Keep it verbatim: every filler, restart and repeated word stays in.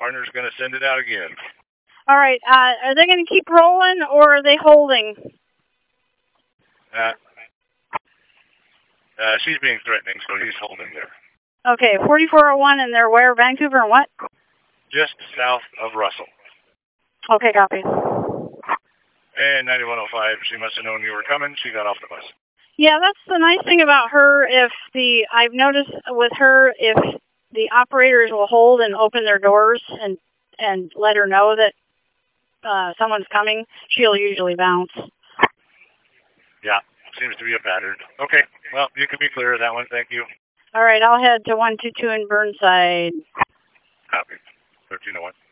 partner's going to send it out again. All right. Uh, are they going to keep rolling, or are they holding? Uh, uh, she's being threatening, so he's holding there. Okay, forty-four oh one, and they're where? Vancouver and what? Just south of Russell. Okay, copy. And ninety-one oh five, she must have known you were coming. She got off the bus. Yeah, that's the nice thing about her. If the I've noticed with her, if the operators will hold and open their doors and and let her know that uh, someone's coming, she'll usually bounce. Yeah, seems to be a pattern. Okay, well, you can be clear of that one. Thank you. All right, I'll head to one two two in Burnside. Copy. thirteen oh one.